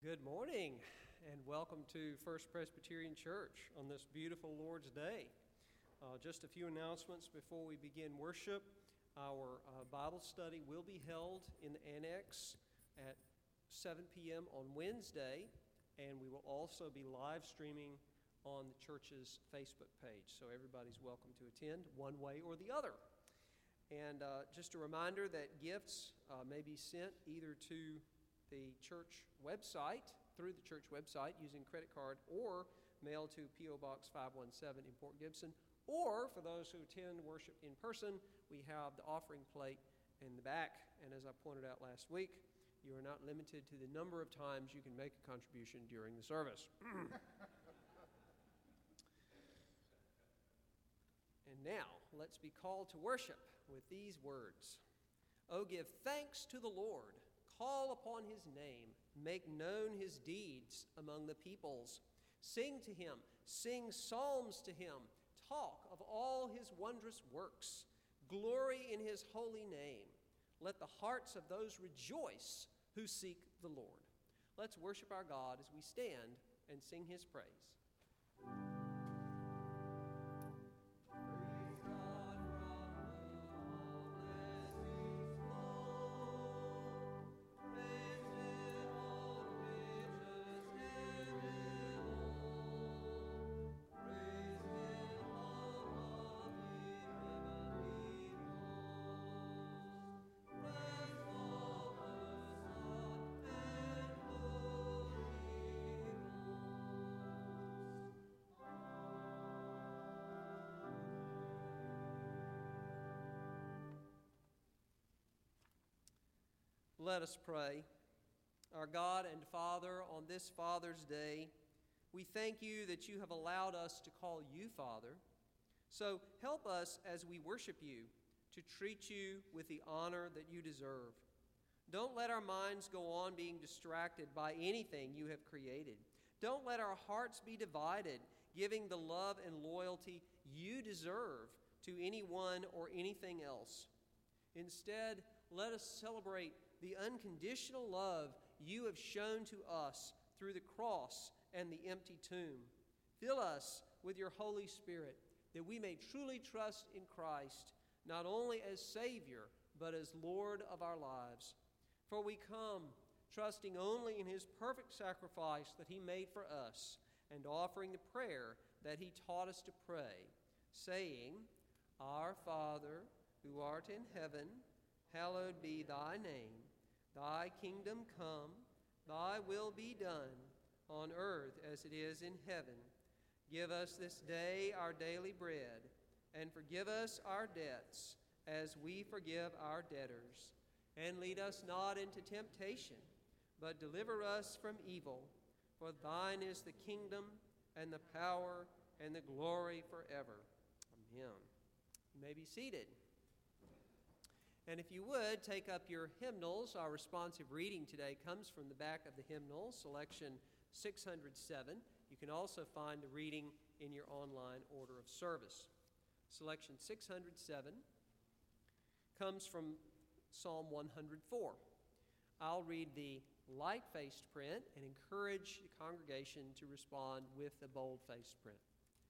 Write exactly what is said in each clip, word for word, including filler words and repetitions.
Good morning and welcome to First Presbyterian Church on this beautiful Lord's Day. Uh, just a few announcements before we begin worship. Our uh, Bible study will be held in the annex at seven p.m. on Wednesday, and we will also be live streaming on the church's Facebook page. So everybody's welcome to attend one way or the other. And uh, just a reminder that gifts uh, may be sent either to the church website, through the church website using credit card, or mail to P O. Box five one seven in Port Gibson. Or for those who attend worship in person, we have the offering plate in the back. And as I pointed out last week, you are not limited to the number of times you can make a contribution during the service. And now, let's be called to worship with these words. Oh, give thanks to the Lord. Call upon his name. Make known his deeds among the peoples. Sing to him. Sing psalms to him. Talk of all his wondrous works. Glory in his holy name. Let the hearts of those rejoice who seek the Lord. Let's worship our God as we stand and sing his praise. Let us pray. Our God and Father, on this Father's Day, we thank you that you have allowed us to call you Father. So help us as we worship you to treat you with the honor that you deserve. Don't let our minds go on being distracted by anything you have created. Don't let our hearts be divided, giving the love and loyalty you deserve to anyone or anything else. Instead, let us celebrate the unconditional love you have shown to us through the cross and the empty tomb. Fill us with your Holy Spirit, that we may truly trust in Christ, not only as Savior, but as Lord of our lives. For we come trusting only in his perfect sacrifice that he made for us, and offering the prayer that he taught us to pray, saying, Our Father, who art in heaven, hallowed be thy name. Thy kingdom come, thy will be done, on earth as it is in heaven. Give us this day our daily bread, and forgive us our debts, as we forgive our debtors. And lead us not into temptation, but deliver us from evil. For thine is the kingdom, and the power, and the glory forever. Amen. You may be seated. And if you would, take up your hymnals. Our responsive reading today comes from the back of the hymnal, selection six hundred seven. You can also find the reading in your online order of service. Selection six hundred seven comes from Psalm one hundred four. I'll read the light-faced print and encourage the congregation to respond with the bold-faced print.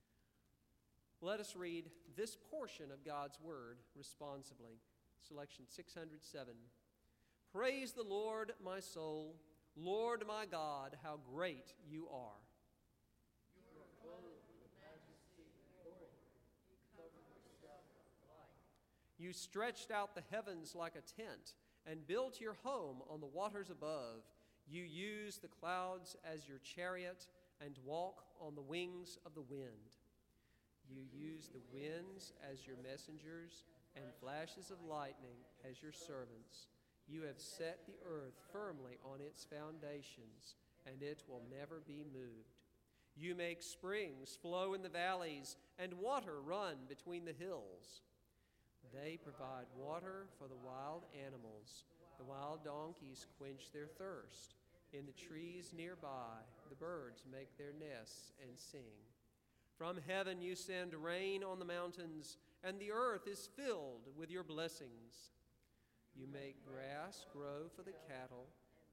Let us read this portion of God's Word responsibly. Selection six hundred seven. Praise the Lord, my soul. Lord, my God, how great you are. You are clothed with majesty and glory. You cover yourself with light. You stretched out the heavens like a tent and built your home on the waters above. You used the clouds as your chariot and walk on the wings of the wind. You used the winds as your messengers and flashes of lightning as your servants. You have set the earth firmly on its foundations, and it will never be moved. You make springs flow in the valleys and water run between the hills. They provide water for the wild animals. The wild donkeys quench their thirst. In the trees nearby, the birds make their nests and sing. From heaven you send rain on the mountains, and the earth is filled with your blessings. You make grass grow for the cattle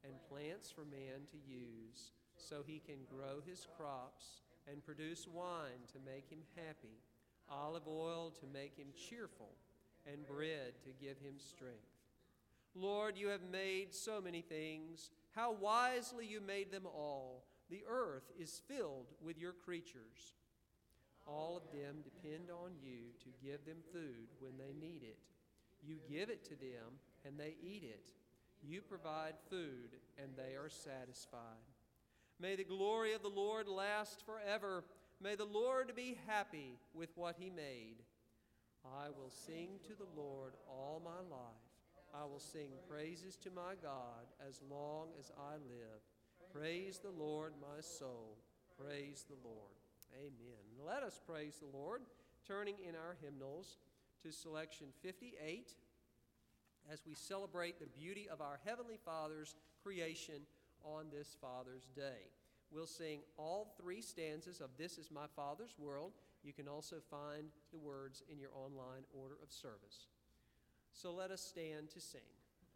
and plants for man to use, so he can grow his crops and produce wine to make him happy, olive oil to make him cheerful, and bread to give him strength. Lord, you have made so many things. How wisely you made them all. The earth is filled with your creatures. All of them depend on you to give them food when they need it. You give it to them, and they eat it. You provide food, and they are satisfied. May the glory of the Lord last forever. May the Lord be happy with what he made. I will sing to the Lord all my life. I will sing praises to my God as long as I live. Praise the Lord, my soul. Praise the Lord. Amen. Let us praise the Lord, turning in our hymnals to selection fifty-eight as we celebrate the beauty of our Heavenly Father's creation on this Father's Day. We'll sing all three stanzas of This Is My Father's World. You can also find the words in your online order of service. So let us stand to sing.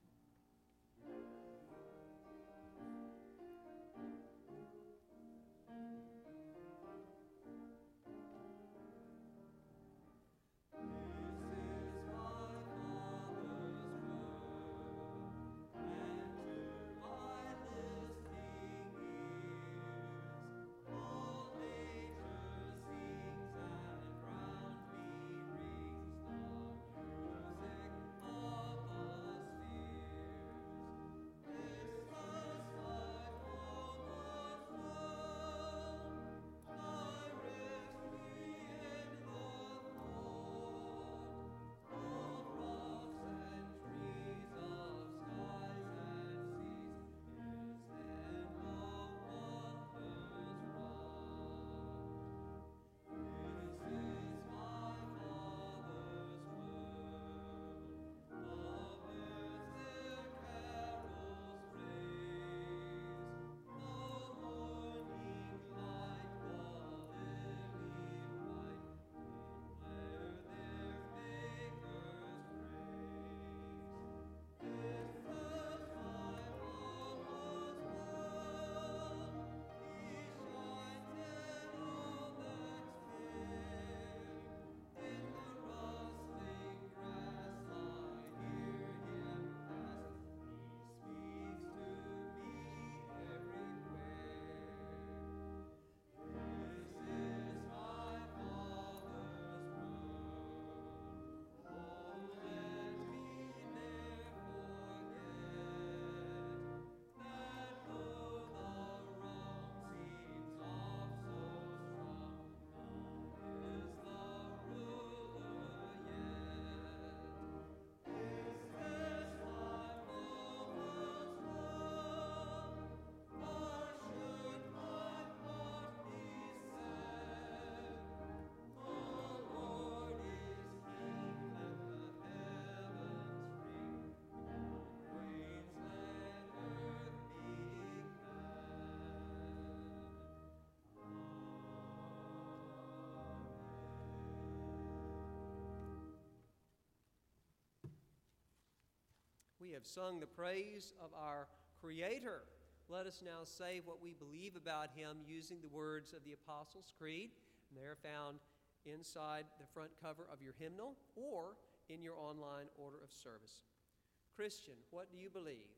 We have sung the praise of our Creator. Let us now say what we believe about him using the words of the Apostles' Creed. And they're found inside the front cover of your hymnal or in your online order of service. Christian, what do you believe?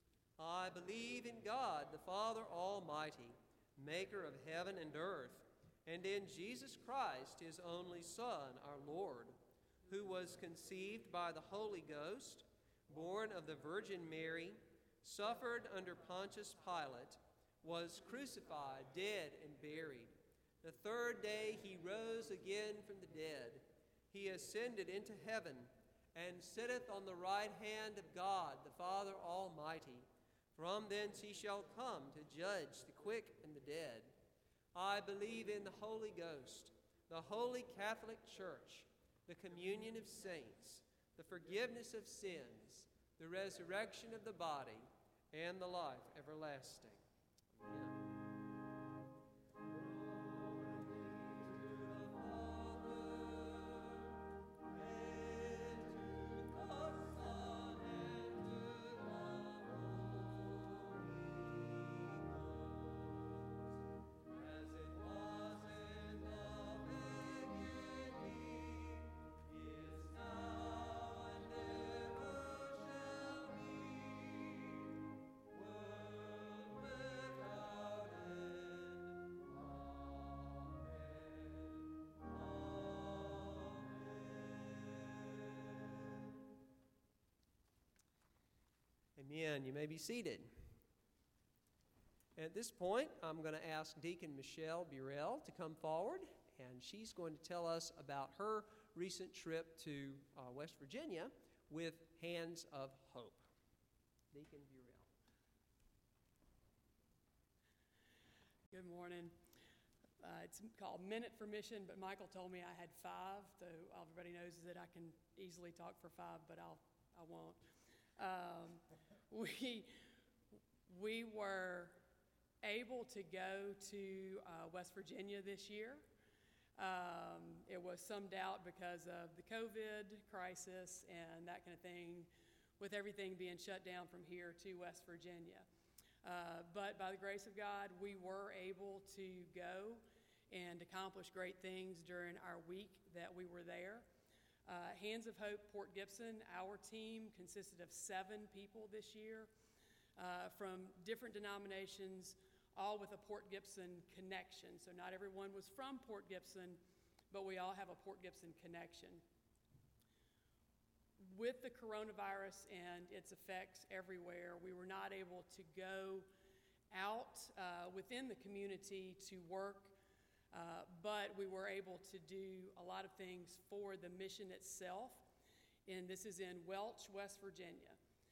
I believe in God, the Father Almighty, maker of heaven and earth, and in Jesus Christ, his only Son, our Lord, who was conceived by the Holy Ghost, born of the Virgin Mary, suffered under Pontius Pilate, was crucified, dead, and buried. The third day he rose again from the dead. He ascended into heaven and sitteth on the right hand of God, the Father Almighty. From thence he shall come to judge the quick and the dead. I believe in the Holy Ghost, the holy Catholic Church, the communion of saints, the forgiveness of sins, the resurrection of the body, and the life everlasting. Amen. Glory Amen. You may be seated. At this point, I'm going to ask Deacon Michelle Burrell to come forward, and she's going to tell us about her recent trip to uh, West Virginia with Hands of Hope. Deacon Burrell. Good morning. Uh, it's called Minute for Mission, but Michael told me I had five, so everybody knows that I can easily talk for five, but I'll, I won't. Um, we, we were able to go to uh, West Virginia this year. Um, it was some doubt because of the COVID crisis and that kind of thing, with everything being shut down from here to West Virginia. Uh, but by the grace of God, we were able to go and accomplish great things during our week that we were there. Uh, Hands of Hope Port Gibson, our team consisted of seven people this year uh, from different denominations, all with a Port Gibson connection. So not everyone was from Port Gibson, but we all have a Port Gibson connection. With the coronavirus and its effects everywhere, we were not able to go out uh, within the community to work, uh, but we were able to do a lot of things for the mission itself. And this is in Welch, West Virginia.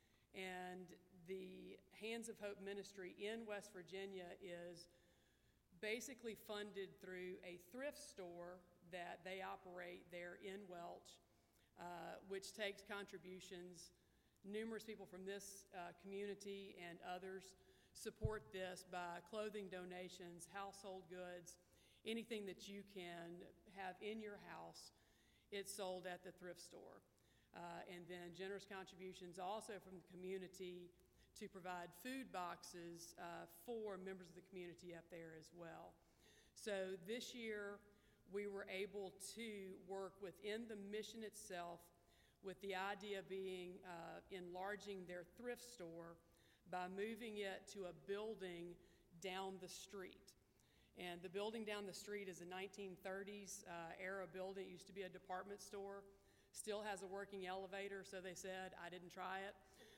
And the Hands of Hope ministry in West Virginia is basically funded through a thrift store that they operate there in Welch, uh, which takes contributions. Numerous people from this uh, community and others support this by clothing donations, household goods, anything that you can have in your house, it's sold at the thrift store. Uh, and then generous contributions also from the community to provide food boxes uh, for members of the community up there as well. So this year, we were able to work within the mission itself, with the idea being uh, enlarging their thrift store by moving it to a building down the street. And the building down the street is a nineteen thirties uh, era building. It used to be a department store. Still has a working elevator, so they said. I didn't try it.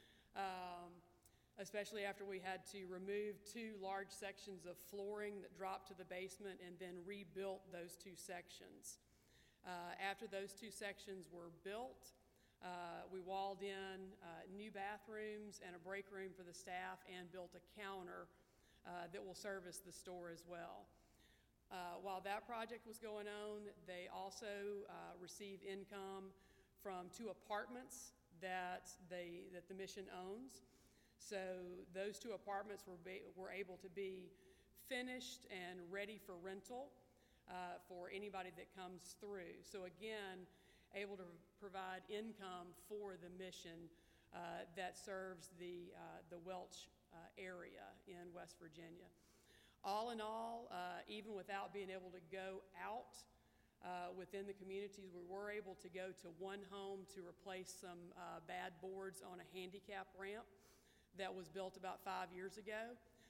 Um, especially after we had to remove two large sections of flooring that dropped to the basement and then rebuilt those two sections. Uh, after those two sections were built, uh, we walled in uh, new bathrooms and a break room for the staff and built a counter uh, that will service the store as well. Uh, while that project was going on, they also uh, received income from two apartments that, they, that the mission owns. So those two apartments were, be, were able to be finished and ready for rental uh, for anybody that comes through. So again, able to provide income for the mission uh, that serves the, uh, the Welch uh, area in West Virginia. All in all, uh, even without being able to go out uh, within the communities, we were able to go to one home to replace some uh, bad boards on a handicap ramp that was built about five years ago.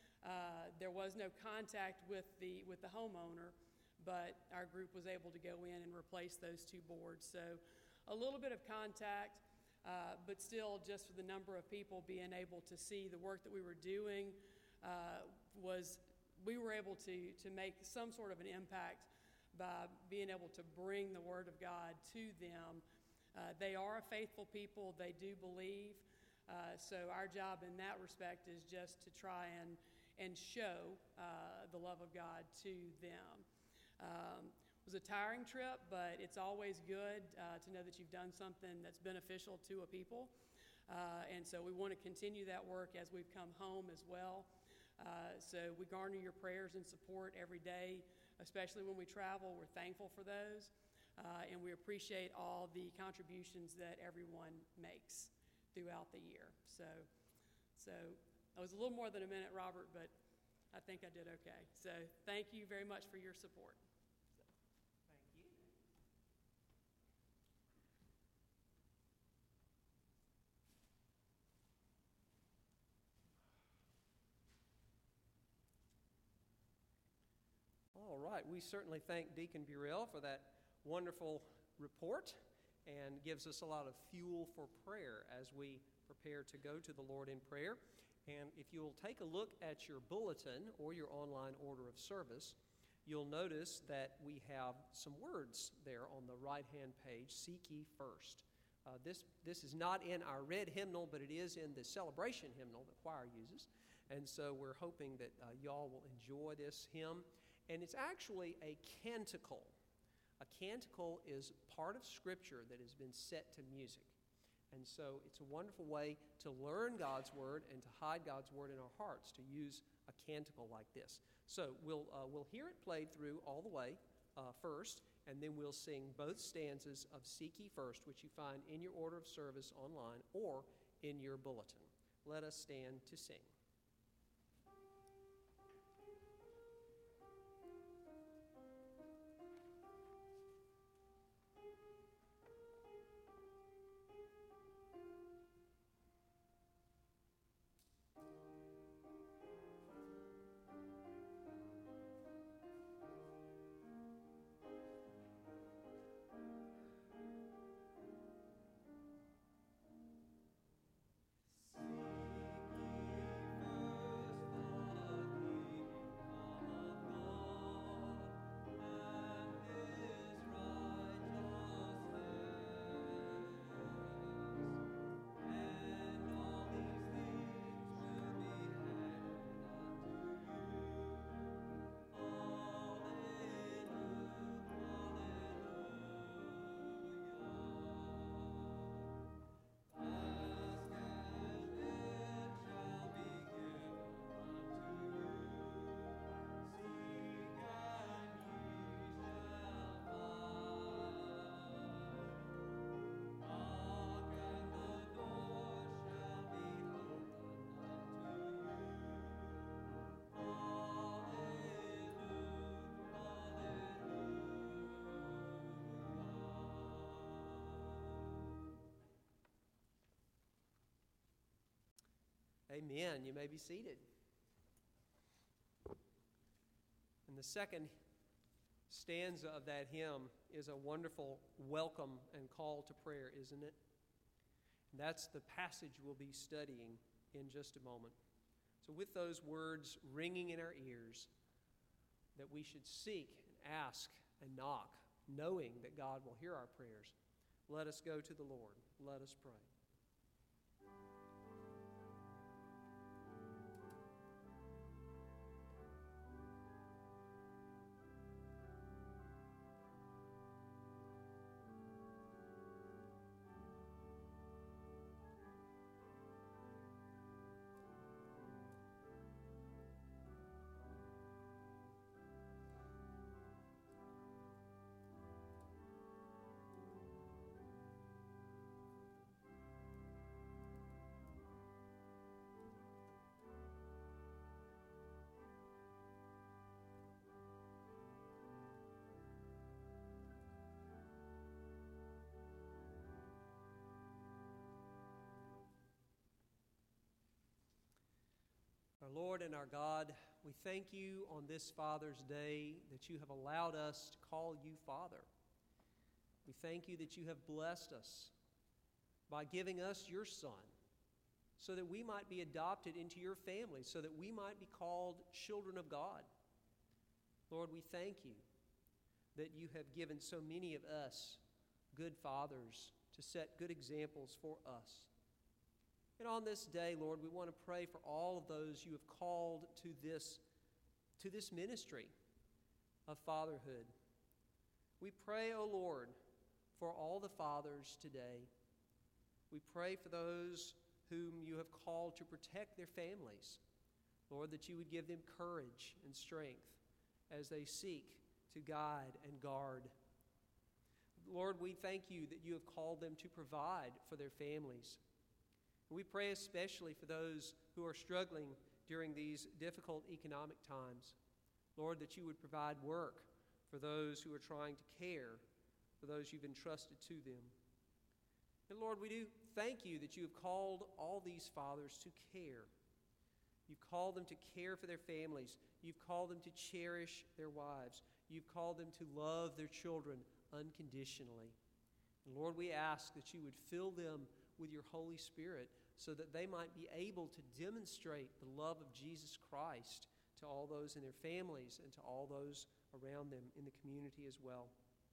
Uh, there was no contact with the, with the homeowner, but our group was able to go in and replace those two boards. So a little bit of contact, uh, but still just for the number of people being able to see the work that we were doing uh, was, we were able to, to make some sort of an impact by being able to bring the Word of God to them. Uh, they are a faithful people. They do believe. Uh, so our job in that respect is just to try and, and show uh, the love of God to them. Um, it was a tiring trip, but it's always good uh, to know that you've done something that's beneficial to a people. Uh, and so we want to continue that work as we've come home as well. Uh, so we garner your prayers and support every day, especially when we travel. We're thankful for those. Uh, and we appreciate all the contributions that everyone makes throughout the year. So, so that was a little more than a minute, Robert, but I think I did okay. So thank you very much for your support. Thank you. All right, we certainly thank Deacon Burrell for that wonderful report, and gives us a lot of fuel for prayer as we prepare to go to the Lord in prayer. And if you'll take a look at your bulletin or your online order of service, you'll notice that we have some words there on the right-hand page, Seek Ye First. Uh, this, this is not in our red hymnal, but it is in the celebration hymnal that choir uses. And so we're hoping that uh, y'all will enjoy this hymn. And it's actually a canticle. A canticle is part of Scripture that has been set to music. And so it's a wonderful way to learn God's Word and to hide God's Word in our hearts, to use a canticle like this. So we'll, uh, we'll hear it played through all the way uh, first, and then we'll sing both stanzas of Seek Ye First, which you find in your order of service online or in your bulletin. Let us stand to sing. Amen. You may be seated. And the second stanza of that hymn is a wonderful welcome and call to prayer, isn't it? And that's the passage we'll be studying in just a moment. So with those words ringing in our ears, that we should seek and ask and knock, knowing that God will hear our prayers, let us go to the Lord. Let us pray. Our Lord and our God, we thank you on this Father's Day that you have allowed us to call you Father. We thank you that you have blessed us by giving us your Son so that we might be adopted into your family, so that we might be called children of God. Lord, we thank you that you have given so many of us good fathers to set good examples for us. And on this day, Lord, we want to pray for all of those you have called to this, to this ministry of fatherhood. We pray, O Lord, for all the fathers today. We pray for those whom you have called to protect their families. Lord, that you would give them courage and strength as they seek to guide and guard. Lord, we thank you that you have called them to provide for their families. We pray especially for those who are struggling during these difficult economic times. Lord, that you would provide work for those who are trying to care for those you've entrusted to them. And Lord, we do thank you that you have called all these fathers to care. You've called them to care for their families. You've called them to cherish their wives. You've called them to love their children unconditionally. And Lord, we ask that you would fill them with your Holy Spirit so that they might be able to demonstrate the love of Jesus Christ to all those in their families and to all those around them in the community as well.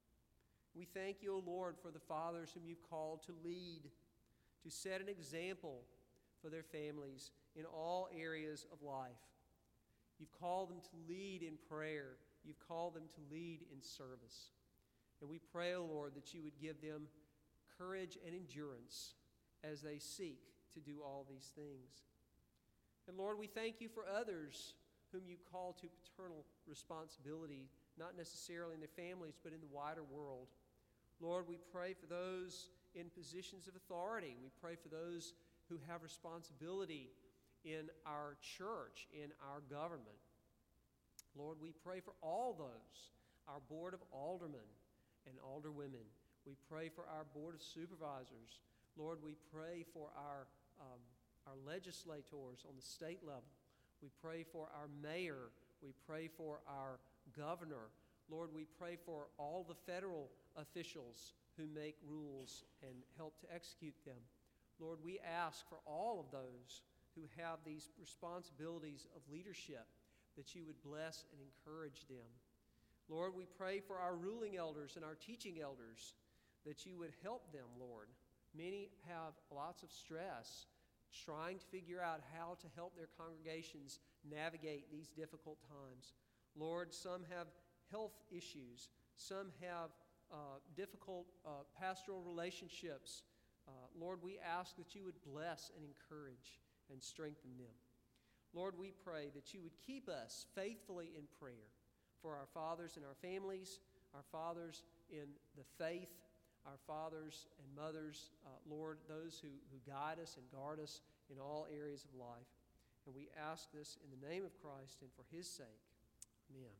We thank you, O Lord, for the fathers whom you've called to lead, to set an example for their families in all areas of life. You've called them to lead in prayer. You've called them to lead in service. And we pray, O Lord, that you would give them courage and endurance as they seek to do all these things. And Lord, we thank you for others whom you call to paternal responsibility, not necessarily in their families, but in the wider world. Lord, we pray for those in positions of authority. We pray for those who have responsibility in our church, in our government. Lord, we pray for all those, our board of aldermen and alderwomen. We pray for our board of supervisors. Lord, we pray for our, um, our legislators on the state level. We pray for our mayor. We pray for our governor. Lord, we pray for all the federal officials who make rules and help to execute them. Lord, we ask for all of those who have these responsibilities of leadership, that you would bless and encourage them. Lord, we pray for our ruling elders and our teaching elders, that you would help them, Lord. Many have lots of stress trying to figure out how to help their congregations navigate these difficult times. Lord, some have health issues. Some have uh, difficult uh, pastoral relationships. Uh, Lord, we ask that you would bless and encourage and strengthen them. Lord, we pray that you would keep us faithfully in prayer for our fathers and our families, our fathers in the faith, our fathers and mothers, uh, Lord, those who, who guide us and guard us in all areas of life. And we ask this in the name of Christ and for his sake. Amen.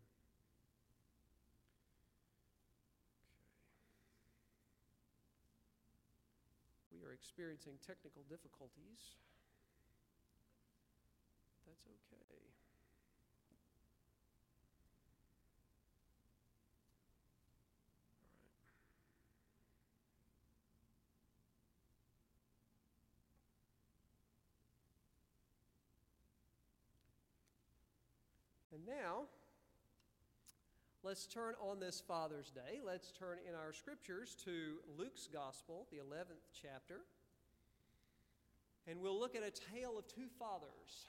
Okay. We are experiencing technical difficulties. That's okay. And now, let's turn on this Father's Day. Let's turn in our scriptures to Luke's Gospel, the eleventh chapter. And we'll look at a tale of two fathers.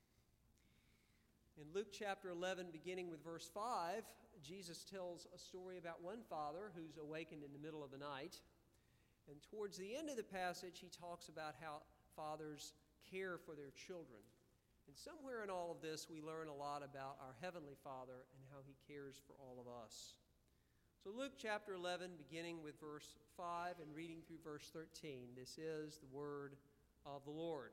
In Luke chapter eleven, beginning with verse five, Jesus tells a story about one father who's awakened in the middle of the night. And towards the end of the passage, he talks about how fathers care for their children. And somewhere in all of this, we learn a lot about our Heavenly Father and how he cares for all of us. So Luke chapter eleven, beginning with verse five and reading through verse thirteen, this is the word of the Lord.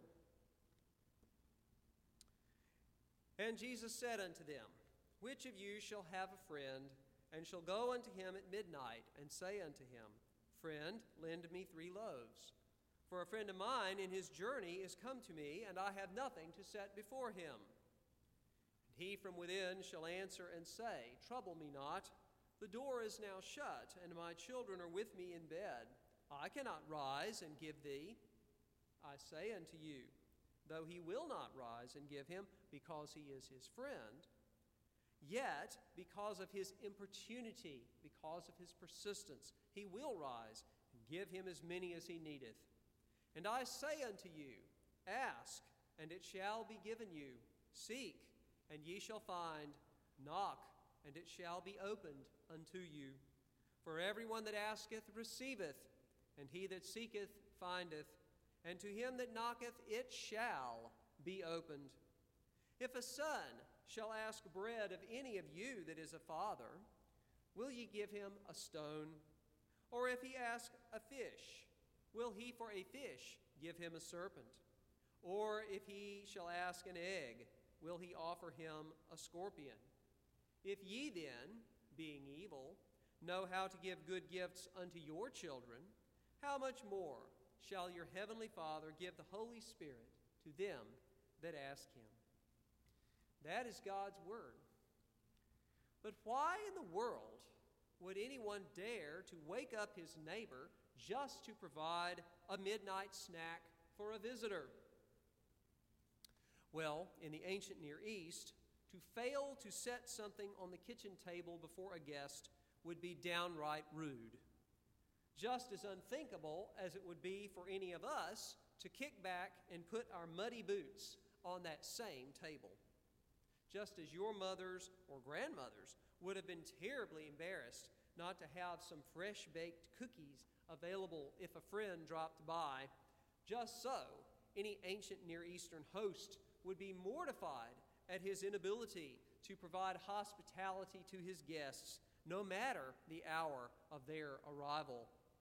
And Jesus said unto them, Which of you shall have a friend, and shall go unto him at midnight, and say unto him, Friend, lend me three loaves? For a friend of mine in his journey is come to me, and I have nothing to set before him. And he from within shall answer and say, Trouble me not, the door is now shut, and my children are with me in bed. I cannot rise and give thee. I say unto you, though he will not rise and give him, because he is his friend, yet because of his importunity, because of his persistence, he will rise and give him as many as he needeth. And I say unto you, Ask, and it shall be given you. Seek, and ye shall find. Knock, and it shall be opened unto you. For everyone that asketh receiveth, and he that seeketh findeth, and to him that knocketh it shall be opened. If a son shall ask bread of any of you that is a father, will ye give him a stone? Or if he ask a fish, will he for a fish give him a serpent? Or if he shall ask an egg, will he offer him a scorpion? If ye then, being evil, know how to give good gifts unto your children, how much more shall your heavenly Father give the Holy Spirit to them that ask him? That is God's word. But why in the world would anyone dare to wake up his neighbor just to provide a midnight snack for a visitor. Well, in the ancient Near East, to fail to set something on the kitchen table before a guest would be downright rude. Just as unthinkable as it would be for any of us to kick back and put our muddy boots on that same table. Just as your mothers or grandmothers would have been terribly embarrassed not to have some fresh-baked cookies available if a friend dropped by, just so any ancient Near Eastern host would be mortified at his inability to provide hospitality to his guests, no matter the hour of their arrival.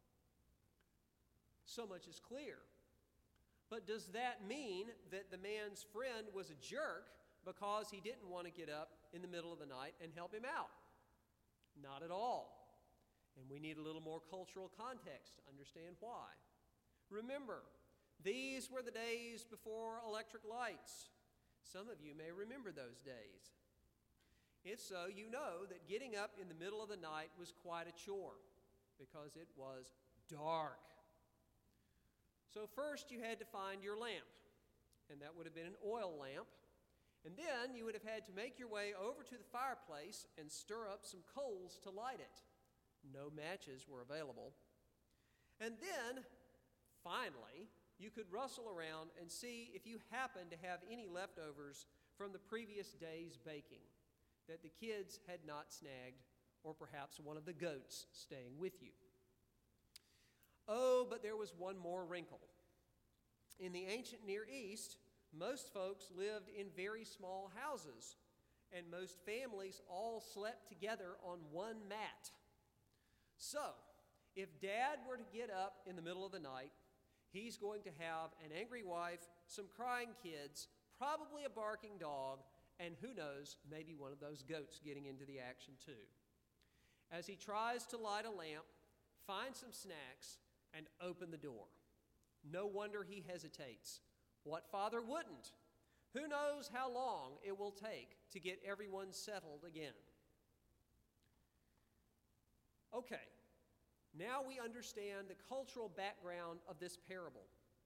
So much is clear. But does that mean that the man's friend was a jerk because he didn't want to get up in the middle of the night and help him out? Not at all. And we need a little more cultural context to understand why. Remember, these were the days before electric lights. Some of you may remember those days. If so, you know that getting up in the middle of the night was quite a chore because it was dark. So first you had to find your lamp, and that would have been an oil lamp. And then you would have had to make your way over to the fireplace and stir up some coals to light it. No matches were available. And then, finally, you could rustle around and see if you happened to have any leftovers from the previous day's baking that the kids had not snagged, or perhaps one of the goats staying with you. Oh, but there was one more wrinkle. In the ancient Near East, most folks lived in very small houses, and most families all slept together on one mat. So, if Dad were to get up in the middle of the night, he's going to have an angry wife, some crying kids, probably a barking dog, and who knows, maybe one of those goats getting into the action too. As he tries to light a lamp, find some snacks, and open the door. No wonder he hesitates. What father wouldn't? Who knows how long it will take to get everyone settled again? Okay, now we understand the cultural background of this parable.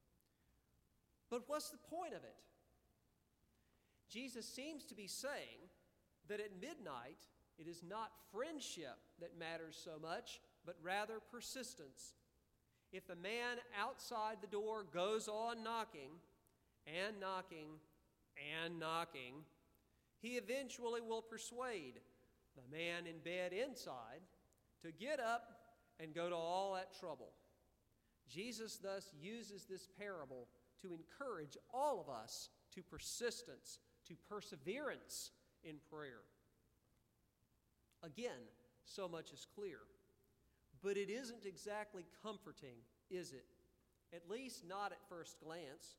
But what's the point of it? Jesus seems to be saying that at midnight, it is not friendship that matters so much, but rather persistence. If the man outside the door goes on knocking and knocking and knocking, he eventually will persuade the man in bed inside to get up and go to all that trouble. Jesus thus uses this parable to encourage all of us to persistence, to perseverance in prayer. Again, so much is clear. But it isn't exactly comforting, is it? At least not at first glance.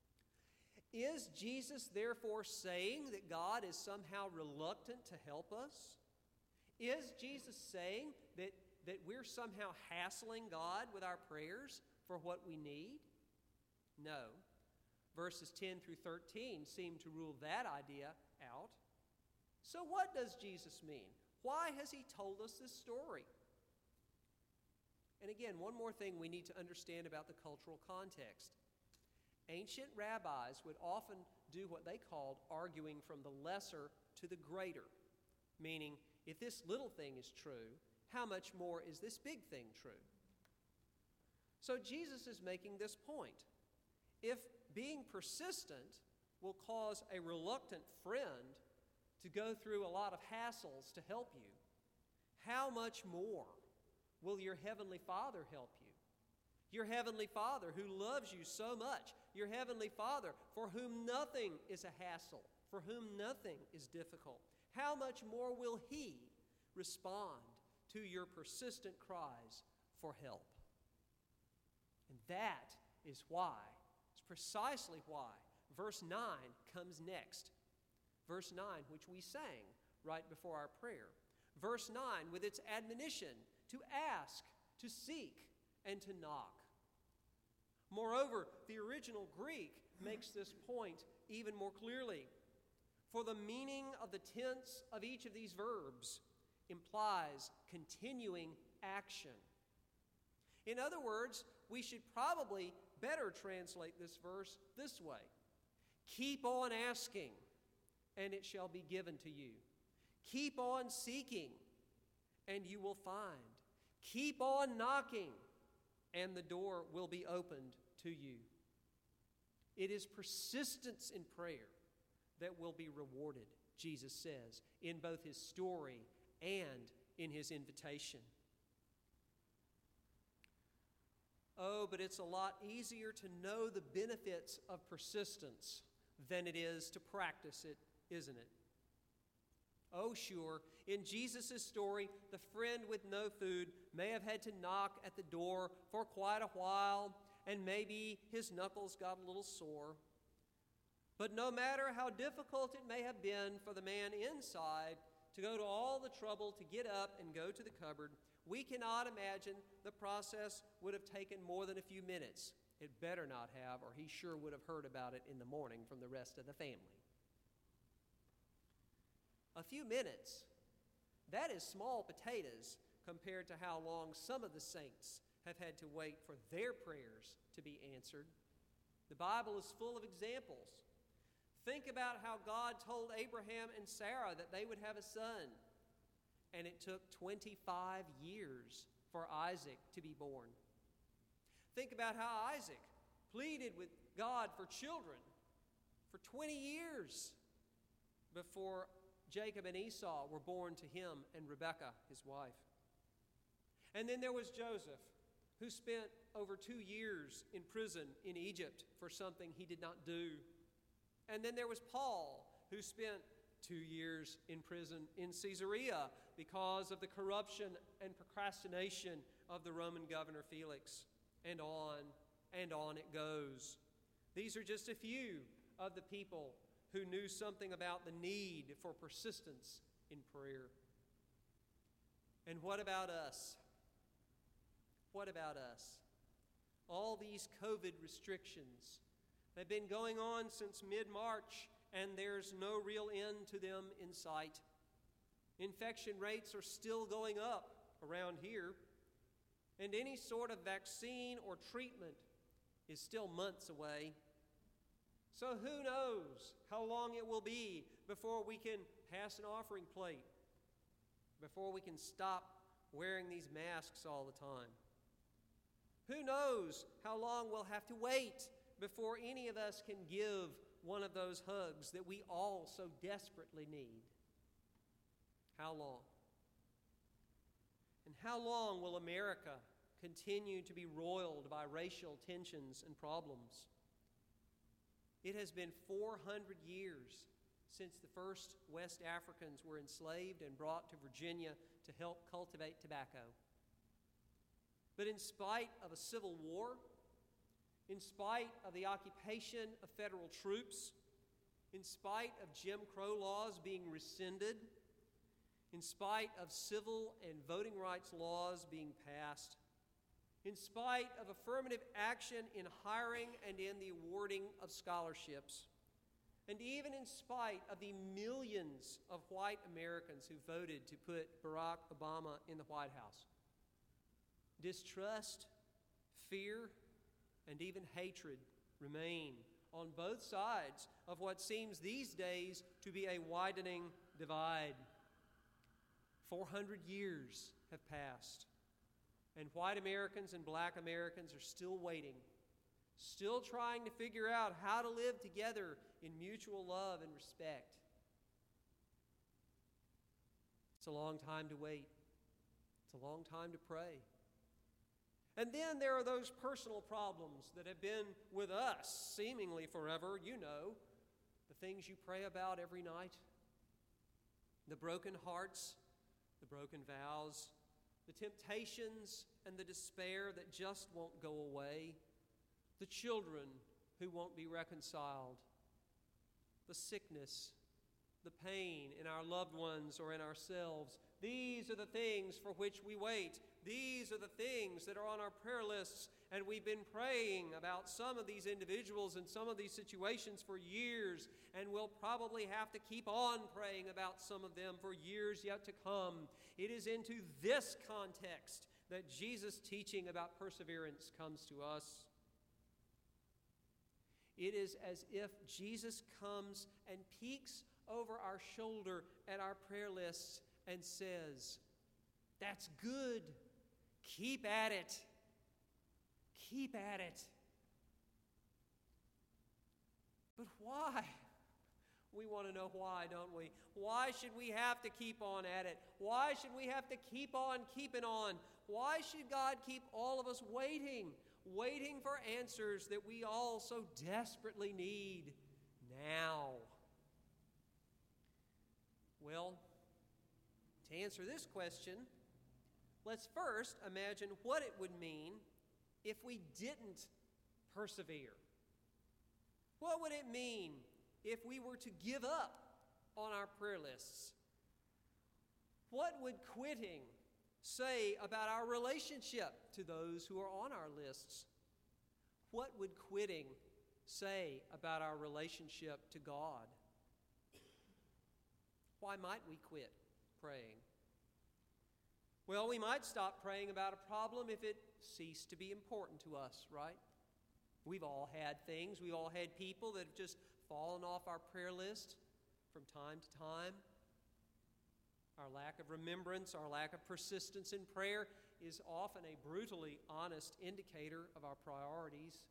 Is Jesus therefore saying that God is somehow reluctant to help us? Is Jesus saying that, that we're somehow hassling God with our prayers for what we need? No. Verses ten through thirteen seem to rule that idea out. So what does Jesus mean? Why has he told us this story? And again, one more thing we need to understand about the cultural context. Ancient rabbis would often do what they called arguing from the lesser to the greater, meaning, if this little thing is true, how much more is this big thing true? So Jesus is making this point. If being persistent will cause a reluctant friend to go through a lot of hassles to help you, how much more will your Heavenly Father help you? Your Heavenly Father who loves you so much. Your Heavenly Father for whom nothing is a hassle, for whom nothing is difficult. How much more will He respond to your persistent cries for help? And that is why, it's precisely why, verse nine comes next. Verse nine, which we sang right before our prayer. Verse nine, with its admonition to ask, to seek, and to knock. Moreover, the original Greek makes this point even more clearly. For the meaning of the tense of each of these verbs implies continuing action. In other words, we should probably better translate this verse this way: keep on asking, and it shall be given to you. Keep on seeking, and you will find. Keep on knocking, and the door will be opened to you. It is persistence in prayer that will be rewarded, Jesus says, in both his story and in his invitation. Oh, but it's a lot easier to know the benefits of persistence than it is to practice it, isn't it? Oh, sure, in Jesus' story, the friend with no food may have had to knock at the door for quite a while, and maybe his knuckles got a little sore. But no matter how difficult it may have been for the man inside to go to all the trouble to get up and go to the cupboard, we cannot imagine the process would have taken more than a few minutes. It better not have, or he sure would have heard about it in the morning from the rest of the family. A few minutes, that is small potatoes compared to how long some of the saints have had to wait for their prayers to be answered. The Bible is full of examples. Think about how God told Abraham and Sarah that they would have a son, and it took twenty-five years for Isaac to be born. Think about how Isaac pleaded with God for children for twenty years before Jacob and Esau were born to him and Rebekah, his wife. And then there was Joseph, who spent over two years in prison in Egypt for something he did not do. And then there was Paul, who spent two years in prison in Caesarea because of the corruption and procrastination of the Roman governor Felix. And on and on it goes. These are just a few of the people who knew something about the need for persistence in prayer. And what about us? What about us? All these COVID restrictions, they've been going on since mid-March, and there's no real end to them in sight. Infection rates are still going up around here, and any sort of vaccine or treatment is still months away. So who knows how long it will be before we can pass an offering plate, before we can stop wearing these masks all the time. Who knows how long we'll have to wait before any of us can give one of those hugs that we all so desperately need. How long? And how long will America continue to be roiled by racial tensions and problems? It has been four hundred years since the first West Africans were enslaved and brought to Virginia to help cultivate tobacco. But in spite of a civil war, in spite of the occupation of federal troops, in spite of Jim Crow laws being rescinded, in spite of civil and voting rights laws being passed, in spite of affirmative action in hiring and in the awarding of scholarships, and even in spite of the millions of white Americans who voted to put Barack Obama in the White House, distrust, fear, and even hatred remain on both sides of what seems these days to be a widening divide. four hundred years have passed, and white Americans and black Americans are still waiting, still trying to figure out how to live together in mutual love and respect. It's a long time to wait. It's a long time to pray. And then there are those personal problems that have been with us seemingly forever. You know, the things you pray about every night, the broken hearts, the broken vows, the temptations and the despair that just won't go away, the children who won't be reconciled, the sickness, the pain in our loved ones or in ourselves. These are the things for which we wait. These are the things that are on our prayer lists, and we've been praying about some of these individuals and some of these situations for years, and we'll probably have to keep on praying about some of them for years yet to come. It is into this context that Jesus' teaching about perseverance comes to us. It is as if Jesus comes and peeks over our shoulder at our prayer lists and says, "That's good. Keep at it. Keep at it." But why? We want to know why, don't we? Why should we have to keep on at it? Why should we have to keep on keeping on? Why should God keep all of us waiting, waiting for answers that we all so desperately need now? Well, to answer this question, let's first imagine what it would mean if we didn't persevere. What would it mean if we were to give up on our prayer lists? What would quitting say about our relationship to those who are on our lists? What would quitting say about our relationship to God? Why might we quit praying? Well, we might stop praying about a problem if it ceased to be important to us, right? We've all had things, we've all had people that have just fallen off our prayer list from time to time. Our lack of remembrance, our lack of persistence in prayer is often a brutally honest indicator of our priorities.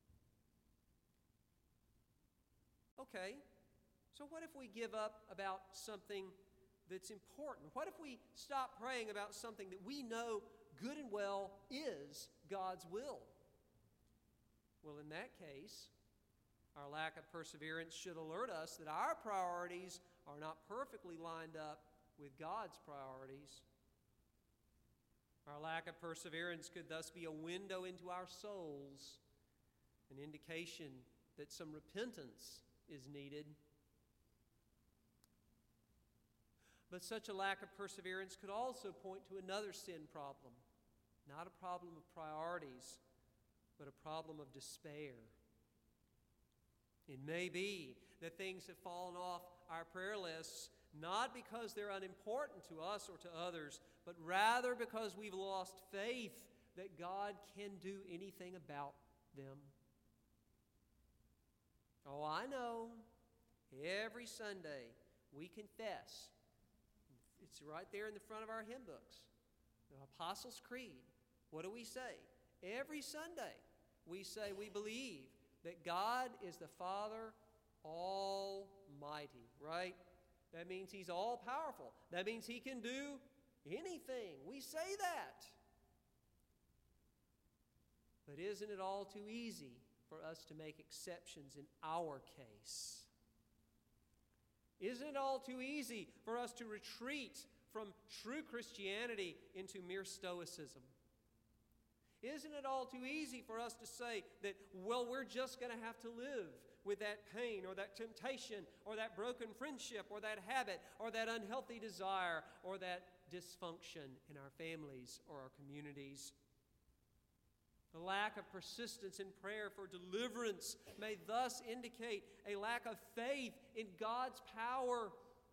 Okay, so what if we give up about something that's important? What if we stop praying about something that we know good and well is God's will? Well, in that case, our lack of perseverance should alert us that our priorities are not perfectly lined up with God's priorities. Our lack of perseverance could thus be a window into our souls, an indication that some repentance is needed. But such a lack of perseverance could also point to another sin problem, not a problem of priorities, but a problem of despair. It may be that things have fallen off our prayer lists not because they're unimportant to us or to others, but rather because we've lost faith that God can do anything about them. Oh, I know. Every Sunday we confess. It's right there in the front of our hymn books. The Apostles' Creed. What do we say? Every Sunday we say we believe that God is the Father Almighty, right? That means He's all-powerful. That means He can do anything. We say that. But isn't it all too easy for us to make exceptions in our case? Isn't it all too easy for us to retreat from true Christianity into mere stoicism? Isn't it all too easy for us to say that, well, we're just going to have to live with that pain or that temptation or that broken friendship or that habit or that unhealthy desire or that dysfunction in our families or our communities? The lack of persistence in prayer for deliverance may thus indicate a lack of faith in God's power.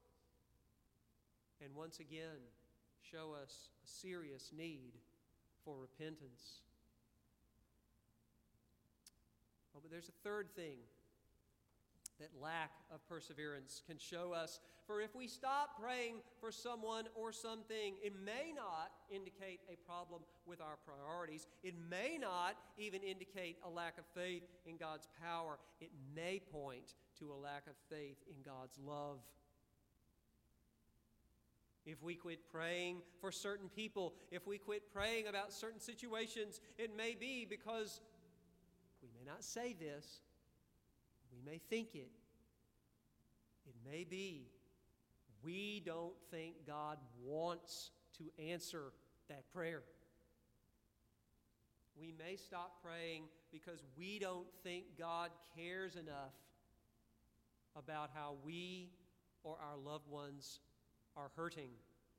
And once again, show us a serious need for repentance. Oh, but there's a third thing that lack of perseverance can show us. For if we stop praying for someone or something, it may not indicate a problem with our priorities. It may not even indicate a lack of faith in God's power. It may point to a lack of faith in God's love. If we quit praying for certain people, if we quit praying about certain situations, it may be because we may not say this, we may think it. It may be we don't think God wants to answer that prayer. We may stop praying because we don't think God cares enough about how we or our loved ones are hurting.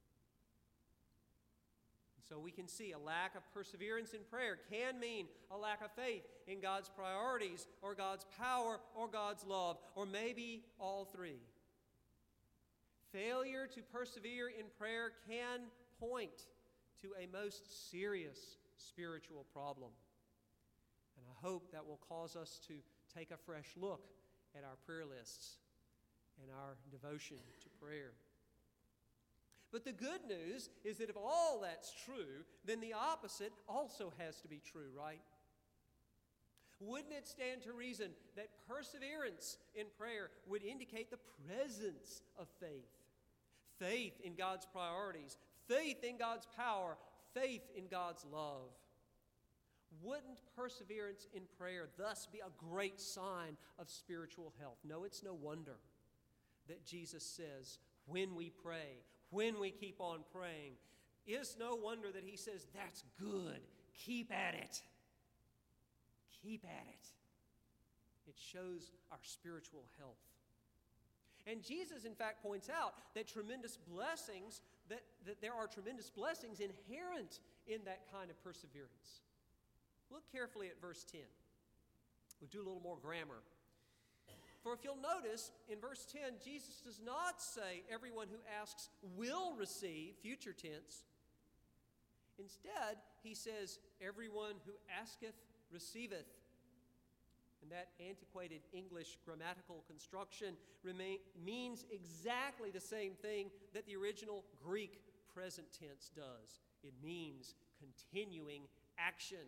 So we can see a lack of perseverance in prayer can mean a lack of faith in God's priorities or God's power or God's love, or maybe all three. Failure to persevere in prayer can point to a most serious spiritual problem. And I hope that will cause us to take a fresh look at our prayer lists and our devotion to prayer. But the good news is that if all that's true, then the opposite also has to be true, right? Wouldn't it stand to reason that perseverance in prayer would indicate the presence of faith? Faith in God's priorities, faith in God's power, faith in God's love. Wouldn't perseverance in prayer thus be a great sign of spiritual health? No, it's no wonder that Jesus says, when we pray, when we keep on praying, it's no wonder that he says, that's good, keep at it. Keep at it. It shows our spiritual health. And Jesus, in fact, points out that tremendous blessings, that, that there are tremendous blessings inherent in that kind of perseverance. Look carefully at verse ten. We'll do a little more grammar. For if you'll notice, in verse ten, Jesus does not say everyone who asks will receive, future tense. Instead, he says everyone who asketh receiveth. And that antiquated English grammatical construction remain, means exactly the same thing that the original Greek present tense does. It means continuing action.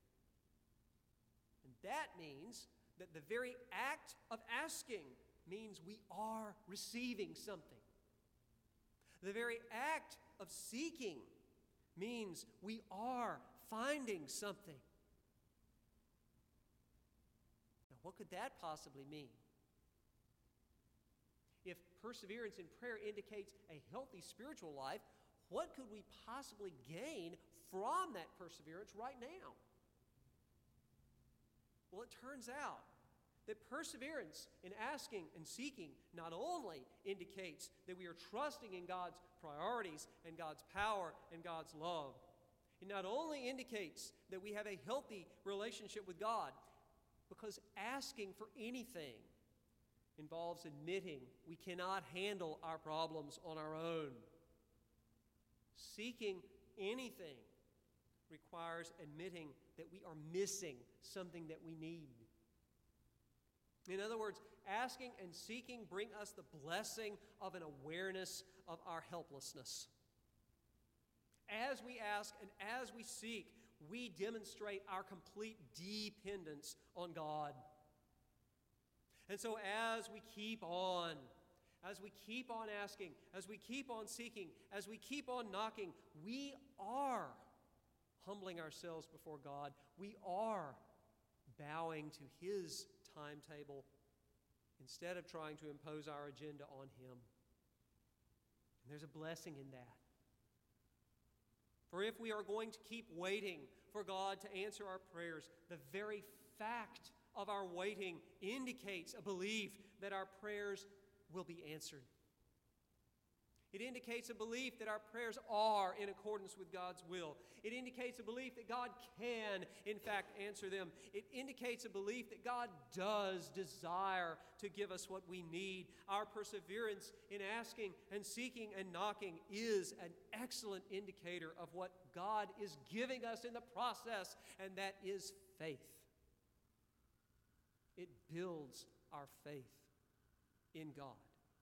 And that means that the very act of asking means we are receiving something. The very act of seeking means we are finding something. Now, what could that possibly mean? If perseverance in prayer indicates a healthy spiritual life, what could we possibly gain from that perseverance right now? Well, it turns out that perseverance in asking and seeking not only indicates that we are trusting in God's priorities and God's power and God's love. It not only indicates that we have a healthy relationship with God, because asking for anything involves admitting we cannot handle our problems on our own. Seeking anything requires admitting that we are missing something that we need. In other words, asking and seeking bring us the blessing of an awareness of our helplessness. As we ask and as we seek, we demonstrate our complete dependence on God. And so as we keep on, as we keep on asking, as we keep on seeking, as we keep on knocking, we are humbling ourselves before God. We are bowing to His timetable instead of trying to impose our agenda on Him. And there's a blessing in that. For if we are going to keep waiting for God to answer our prayers, the very fact of our waiting indicates a belief that our prayers will be answered. It indicates a belief that our prayers are in accordance with God's will. It indicates a belief that God can, in fact, answer them. It indicates a belief that God does desire to give us what we need. Our perseverance in asking and seeking and knocking is an excellent indicator of what God is giving us in the process, and that is faith. It builds our faith in God.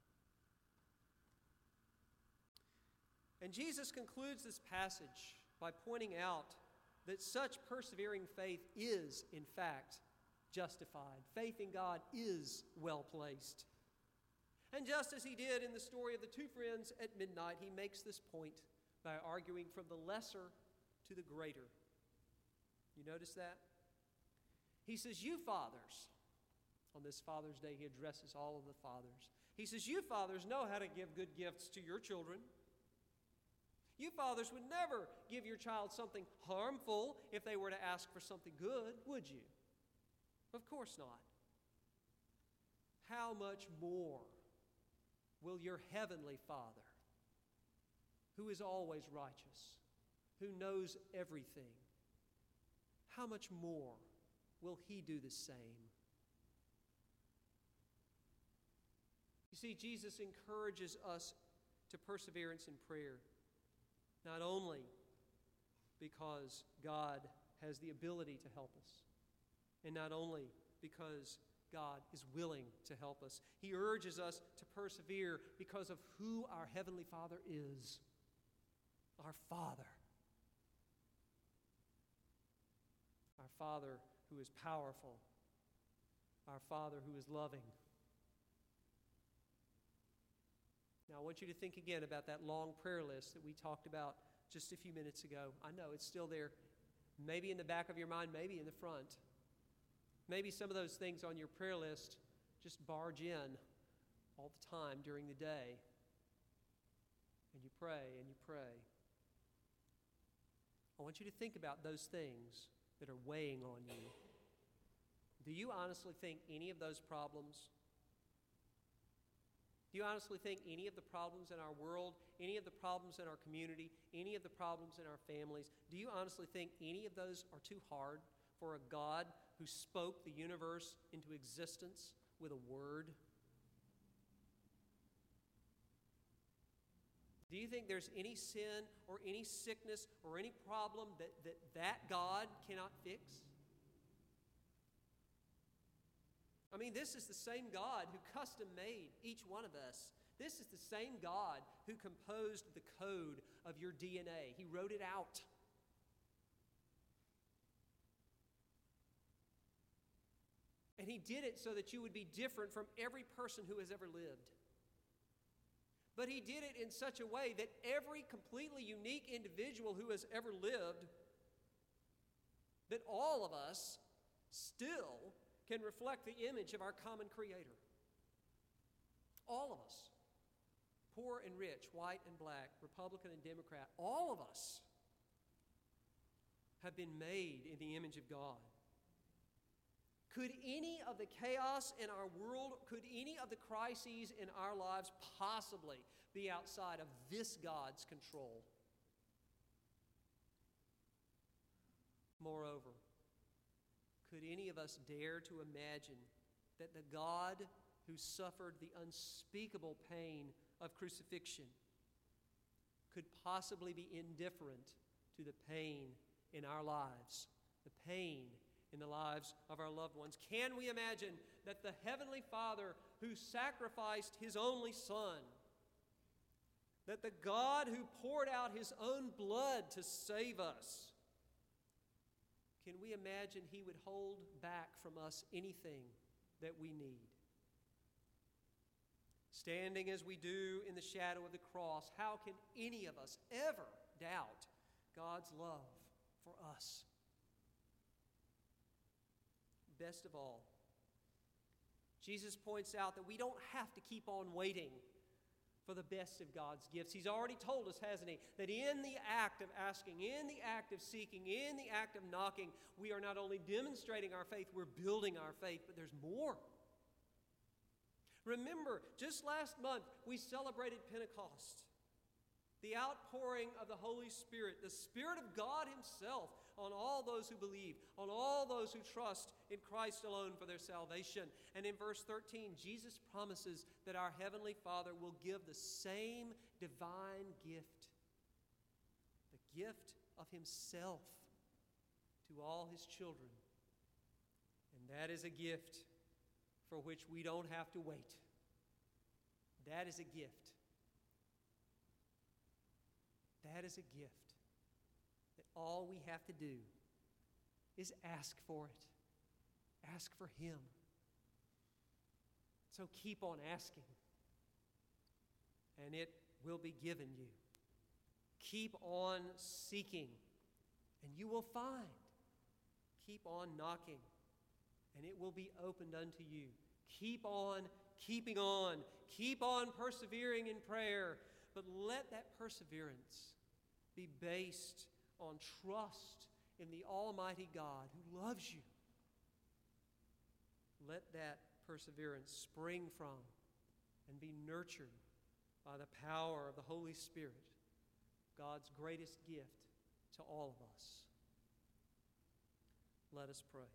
And Jesus concludes this passage by pointing out that such persevering faith is, in fact, justified. Faith in God is well placed. And just as he did in the story of the two friends at midnight, he makes this point by arguing from the lesser to the greater. You notice that? He says, you fathers, on this Father's Day he addresses all of the fathers. He says, you fathers know how to give good gifts to your children. You fathers would never give your child something harmful if they were to ask for something good, would you? Of course not. How much more will your heavenly Father, who is always righteous, who knows everything, how much more will He do the same? You see, Jesus encourages us to perseverance in prayer, not only because God has the ability to help us, and not only because God is willing to help us. He urges us to persevere because of who our Heavenly Father is. Our Father. Our Father who is powerful. Our Father who is loving. Now, I want you to think again about that long prayer list that we talked about just a few minutes ago. I know it's still there, maybe in the back of your mind, maybe in the front. Maybe some of those things on your prayer list just barge in all the time during the day. And you pray and you pray. I want you to think about those things that are weighing on you. Do you honestly think any of those problems, do you honestly think any of the problems in our world, any of the problems in our community, any of the problems in our families, do you honestly think any of those are too hard for a God who spoke the universe into existence with a word? Do you think there's any sin or any sickness or any problem that that, that God cannot fix? I mean, this is the same God who custom-made each one of us. This is the same God who composed the code of your D N A. He wrote it out. And He did it so that you would be different from every person who has ever lived. But He did it in such a way that every completely unique individual who has ever lived, that all of us still can reflect the image of our common Creator. All of us. Poor and rich, white and black, Republican and Democrat, all of us have been made in the image of God. Could any of the chaos in our world, could any of the crises in our lives possibly be outside of this God's control? Moreover, could any of us dare to imagine that the God who suffered the unspeakable pain of crucifixion could possibly be indifferent to the pain in our lives, the pain in the lives of our loved ones? Can we imagine that the Heavenly Father who sacrificed His only Son, that the God who poured out His own blood to save us, can we imagine He would hold back from us anything that we need? Standing as we do in the shadow of the cross, how can any of us ever doubt God's love for us? Best of all, Jesus points out that we don't have to keep on waiting for the best of God's gifts. He's already told us, hasn't He, that in the act of asking, in the act of seeking, in the act of knocking, we are not only demonstrating our faith, we're building our faith, but there's more. Remember, just last month, we celebrated Pentecost, the outpouring of the Holy Spirit, the Spirit of God Himself on all those who believe, on all those who trust in Christ alone for their salvation. And in verse thirteen, Jesus promises that our Heavenly Father will give the same divine gift, the gift of Himself, to all His children. And that is a gift for which we don't have to wait. That is a gift. That is a gift that all we have to do is ask for it. Ask for Him. So keep on asking, and it will be given you. Keep on seeking, and you will find. Keep on knocking, and it will be opened unto you. Keep on keeping on. Keep on persevering in prayer, but let that perseverance be based on trust in the Almighty God who loves you. Let that perseverance spring from and be nurtured by the power of the Holy Spirit, God's greatest gift to all of us. Let us pray.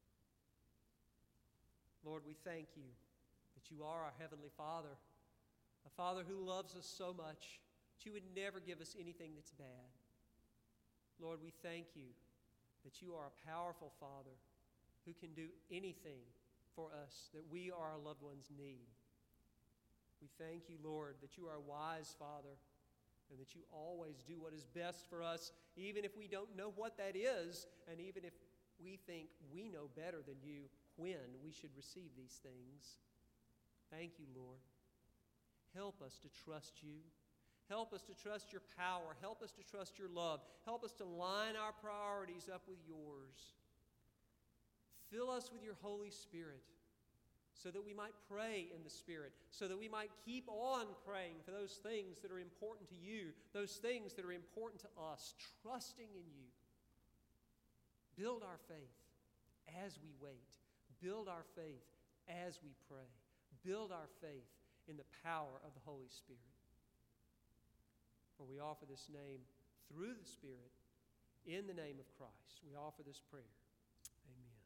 Lord, we thank You that You are our Heavenly Father, a Father who loves us so much that You would never give us anything that's bad. Lord, we thank You that You are a powerful Father who can do anything for us that we or our loved ones need. We thank you, Lord, that you are a wise Father and that you always do what is best for us, even if we don't know what that is, and even if we think we know better than you when we should receive these things. Thank you, Lord. Help us to trust you. Help us to trust your power. Help us to trust your love. Help us to line our priorities up with yours. Fill us with your Holy Spirit so that we might pray in the Spirit, so that we might keep on praying for those things that are important to you, those things that are important to us, trusting in you. Build our faith as we wait. Build our faith as we pray. Build our faith in the power of the Holy Spirit. For we offer this name through the Spirit, in the name of Christ. We offer this prayer. Amen.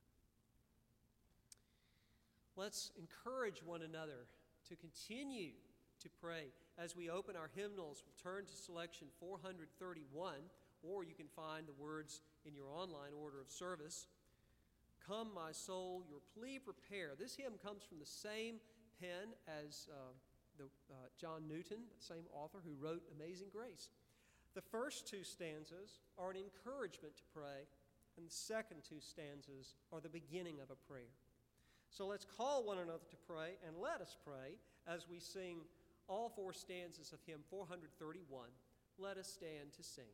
Let's encourage one another to continue to pray. As we open our hymnals, we'll turn to selection four thirty-one, or you can find the words in your online order of service. Come, my soul, your plea prepare. This hymn comes from the same pen as uh, the, uh, John Newton, the same author who wrote Amazing Grace. The first two stanzas are an encouragement to pray, and the second two stanzas are the beginning of a prayer. So let's call one another to pray, and let us pray as we sing all four stanzas of hymn four thirty-one. Let us stand to sing.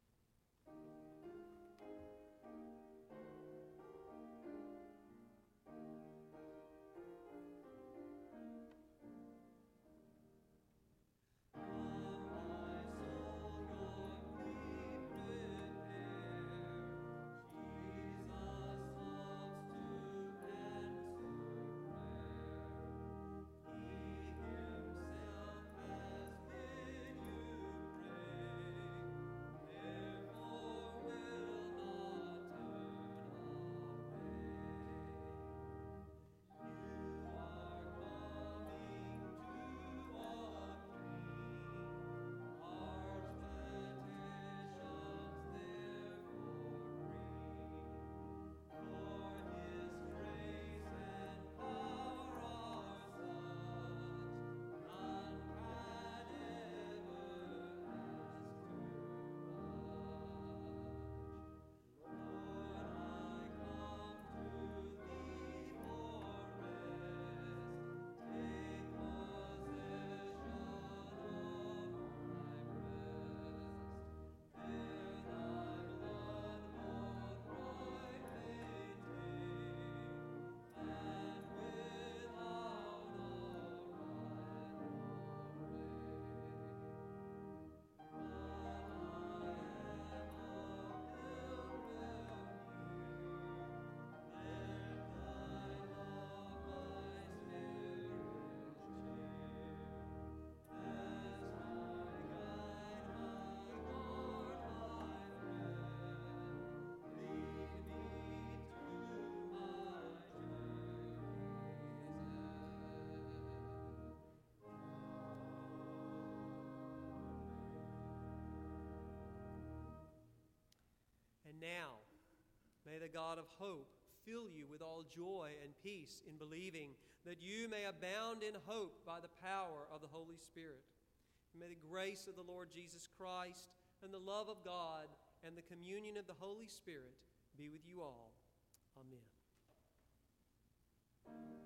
And now, may the God of hope fill you with all joy and peace in believing, that you may abound in hope by the power of the Holy Spirit. And may the grace of the Lord Jesus Christ and the love of God and the communion of the Holy Spirit be with you all. Amen.